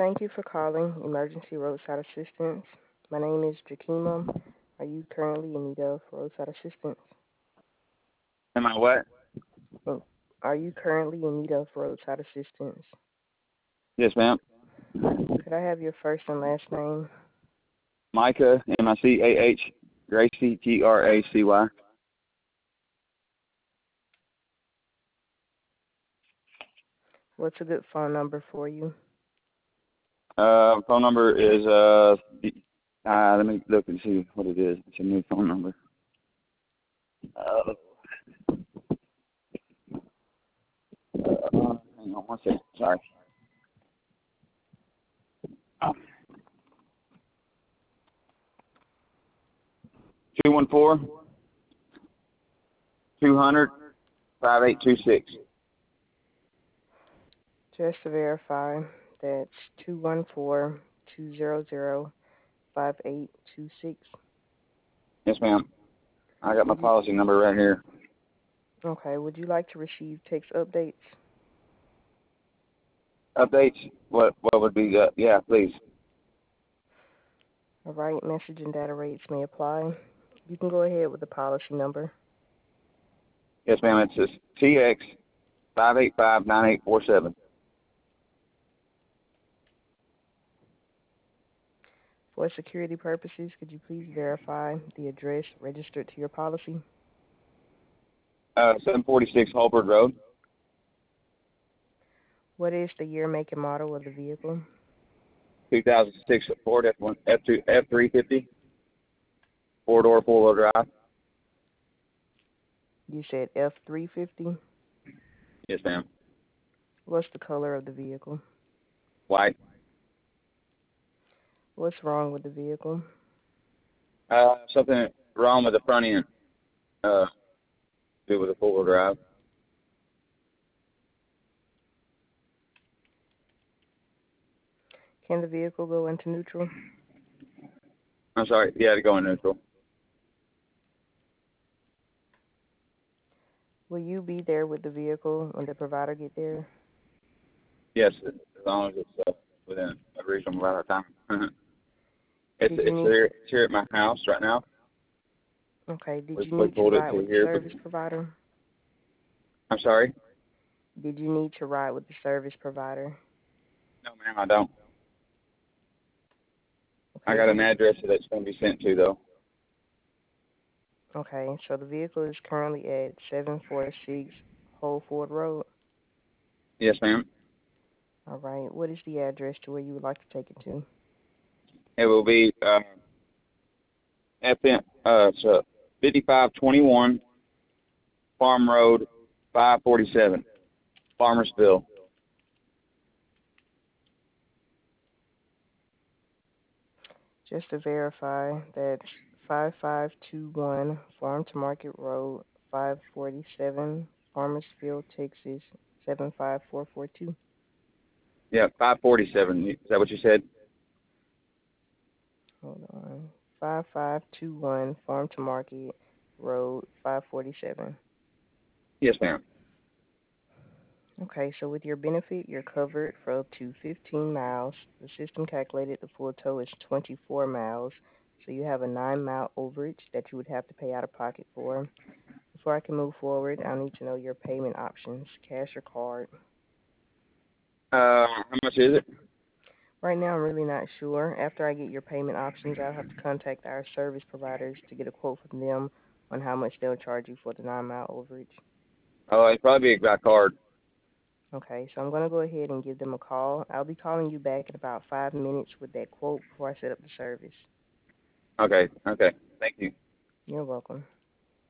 Thank you for calling Emergency Roadside Assistance. My name is Jakima. Are you currently in need of roadside assistance? Am I what? Oh, Are you currently in need of roadside assistance? Yes, ma'am. Could I have your first and last name? Micah, Micah, Gracie, Gracy. What's a good phone number for you? Phone number is, let me look and see what it is. It's a new phone number. Hang on one second. Sorry. 214 200 5826. Just to verify, that's 214-200-5826. Yes, ma'am. I got my Would you, policy number right here. okay, would you like to receive text updates? Updates? What would be that? Yeah, please. All right, message and data rates may apply. You can go ahead with the policy number. Yes, ma'am. It says TX 5859847. For security purposes, could you please verify the address registered to your policy? 746 Holbrook Road. What is the year, make, and model of the vehicle? 2006 Ford F350. Four-door, four-wheel drive. You said F350. Yes, ma'am. What's the color of the vehicle? White. What's wrong with the vehicle? Something wrong with the front end. Do with the four-wheel drive. Can the vehicle go into neutral? I'm sorry. Yeah, to go in neutral. Will you be there with the vehicle when the provider get there? Yes, as long as it's within a reasonable amount of time. It's Did you need? here at my house right now. Okay. Did We you need to pulled it ride to with the here. service provider? I'm sorry. Did you need to ride with the service provider? No, ma'am, I don't. I Okay. got an address that's going to be sent to though. Okay. So the vehicle is currently at 746 Holford Road. Yes, ma'am. All right. What is the address to where you would like to take it to? It will be so 5521 Farm Road, 547, Farmersville. Just to verify, that's 5521 Farm to Market Road, 547, Farmersville, Texas, 75442. Yeah, 547. Is that what you said? Hold on. 5521 Farm to Market Road, 547. Yes, ma'am. Okay, so with your benefit, you're covered for up to 15 miles. The system calculated the full tow is 24 miles, so you have a 9-mile overage that you would have to pay out of pocket for. Before I can move forward, I'll need to know your payment options, cash or card. How much is it? Right now, I'm really not sure. After I get your payment options, I'll have to contact our service providers to get a quote from them on how much they'll charge you for the 9-mile overage. Oh, it'd probably be by card. Okay, so I'm going to go ahead and give them a call. I'll be calling you back in about 5 minutes with that quote before I set up the service. Okay. Thank you. You're welcome.